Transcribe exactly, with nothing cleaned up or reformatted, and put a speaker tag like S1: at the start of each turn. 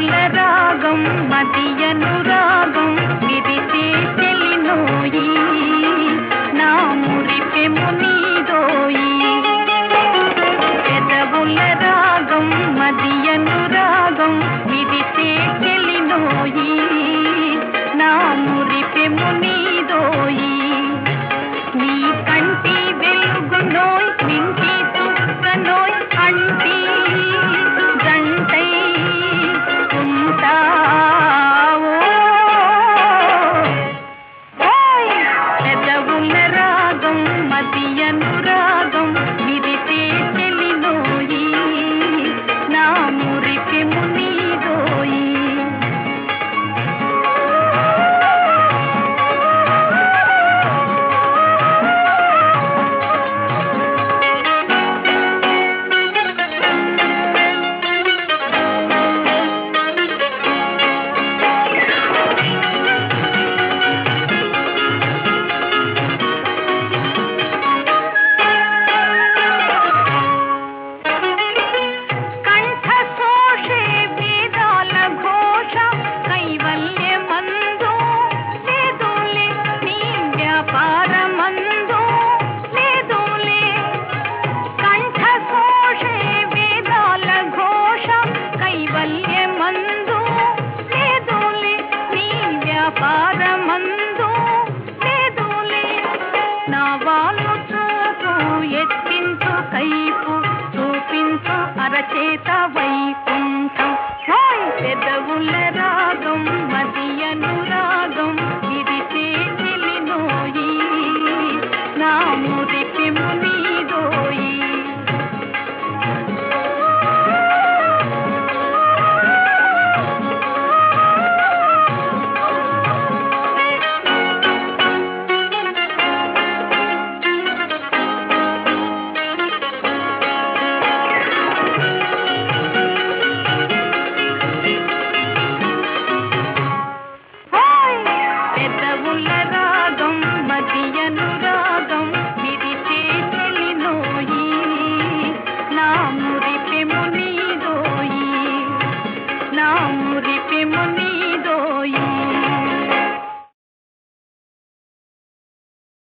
S1: పెదవుల రాగం మదియను రాగం విరిసే చెలినోయి నా మురిపెము నీదోయి పెదవుల రాగం మదియను రాగం విరిసే చెలినోయి నా మురిపెము నీదోయి నీ కంటి వెలుగునోయ్ నింటి తుక్కనోయ్ అంటి జంటై ఉంటావో పెదవుల రాగం మదియను రాగం విరిసే చెలినోయి నా మురిపెము నీదోయి పారమందు లేదులే నా వాళ్ళు చూపు ఎత్తించు కైపు చూపించు అరచేత వైకుంఠం పెదవుల రా